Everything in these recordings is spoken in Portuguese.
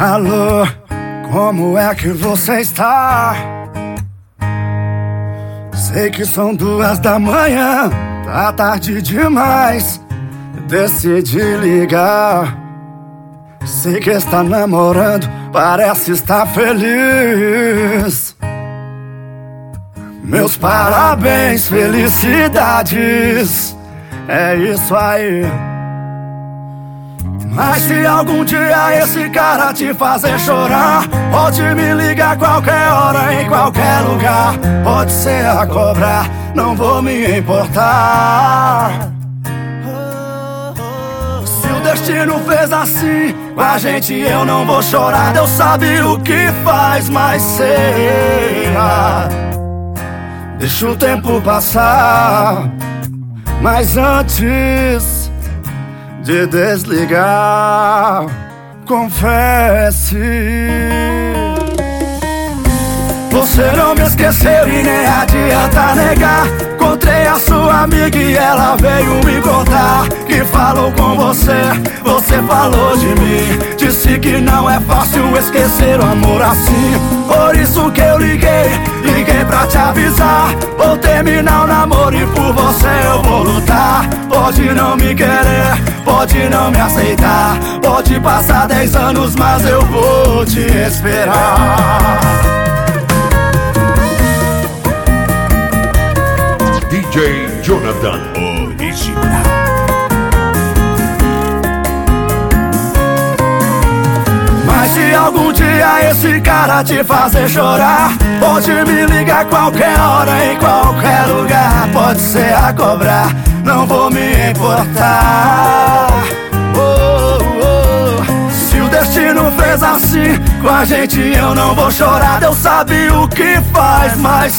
Alô, como é que você está? Sei que são 2 da manhã, tá tarde demais. Decidi ligar. Sei que está namorando, parece estar feliz. Meus parabéns, felicidades. É isso aí. Mas se algum dia esse cara te fazer chorar, pode me ligar qualquer hora, em qualquer lugar. Pode ser a cobrar, não vou me importar. Se o destino fez assim com a gente, eu não vou chorar. Deus sabe o que faz, mas será. Deixa o tempo passar, mas antes de desligar, confesse. Você não me esqueceu e nem adianta negar. Encontrei a sua amiga e ela veio me contar que falou com você, você falou de mim. Disse que não é fácil esquecer o amor assim. Por isso que eu liguei pra te avisar. Vou terminar o namoro e por você eu vou lutar. Pode não me querer, pode não me aceitar. Pode passar 10 anos, mas eu vou te esperar. DJ Jonathan Original. Mas se algum dia esse cara te fazer chorar, pode me ligar qualquer hora, em qualquer lugar. Pode ser a cobrar, não vou me importar. Se o destino fez assim com a gente, eu não vou chorar. Deus sabe o que faz, mas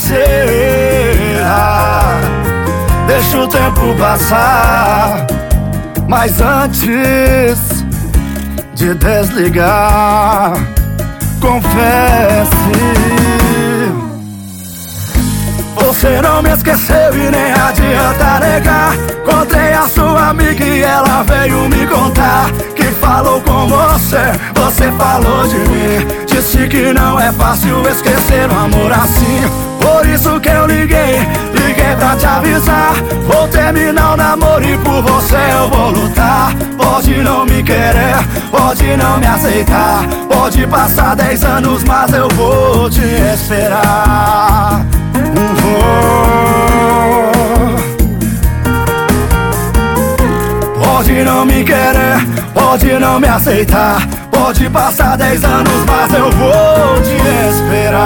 será. Deixa o tempo passar, mas antes de desligar, confesse. Você não me esqueceu e nem adianta negar. Encontrei a sua amiga e ela veio me contar que falou com você, você falou de mim. Disse que não é fácil esquecer um amor assim. Por isso que eu liguei pra te avisar. Vou terminar o namoro e por você eu vou lutar. Pode não me querer, pode não me aceitar. Pode passar 10 anos, mas eu vou te esperar. Pode não me querer, pode não me aceitar. Pode passar 10 anos, mas eu vou te esperar.